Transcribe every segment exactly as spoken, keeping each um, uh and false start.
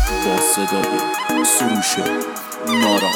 با صدای سروش نارا.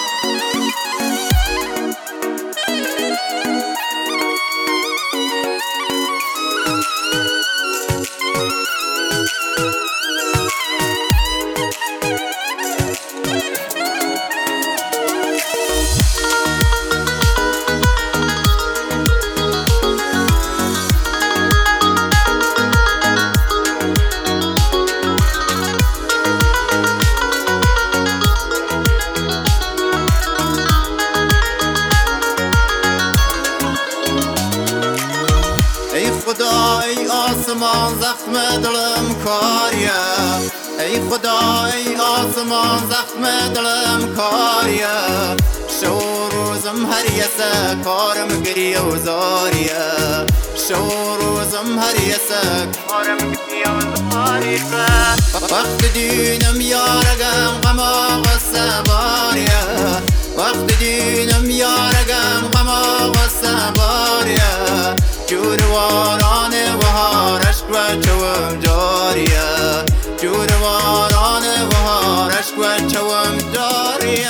ای خدا ای آسمان زخم دلم کاریه، ای خدا ای آسمان زخم دلم کاریه، شو روزم هر یسه کارم گریه و زاریه، شو روزم هر یسه کارم گریه و زاریه. وقت دینم یارگم غما غصه باریه، وقت دینم یارگم غما غصه باریه، جورواران بهار عشق و چوم جاریه، جورواران بهار عشق و چوم جاریه.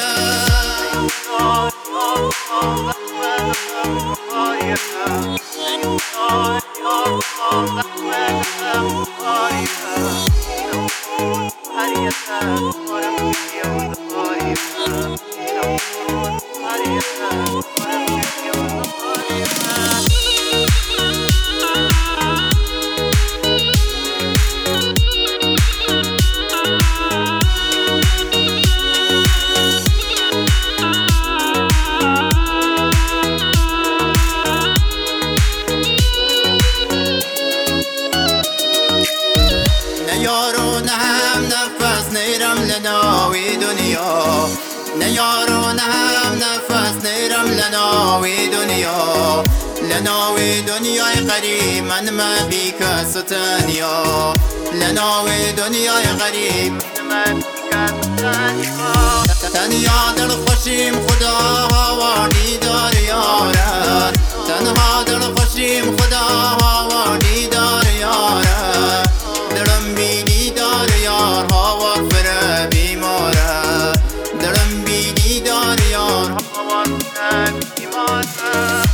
یارو نه هم نفس نیرم لناوی دنیا، نه یارو نه هم نفس نیرم لناوی دنیا، لناوی دنیای غریب من ما بی کس تنیا، لناوی دنیای غریب من بی کس تنیا. تنیا دل خوشیم خدا هاوردی دار یاره، تنها دل خوشیم خدا هاوردی دار یاره، دلم بیدی دار یار هاور فره بیماره، دلم بیدی دار یار هاور فره بیماره.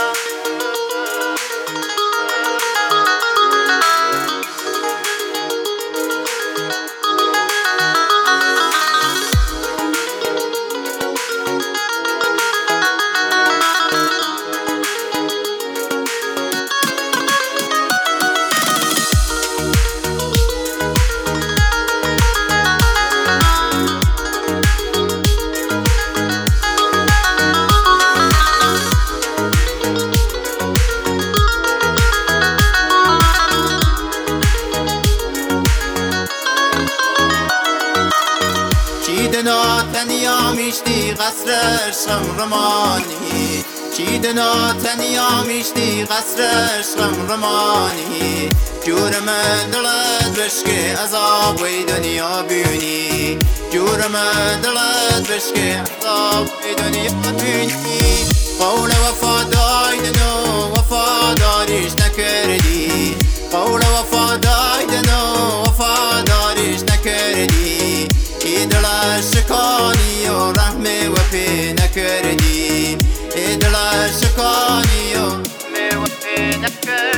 چیدنا تنیا میشتی قصر عشقم رمانی، چیدنا تنیا میشتی قصر عشقم رمانی، جورم دلت بشکه عذاب وی دنیا بیونی، جورم دلت بشکه عذاب وی دنیا بیونی. قول وفا دایدن و وفاداریش نکردی، قول وفا دایدن و وفاداریش نکردی، دل شکانی و رحم و پی نکردی، دل شکانی و رحم و پی نکردی.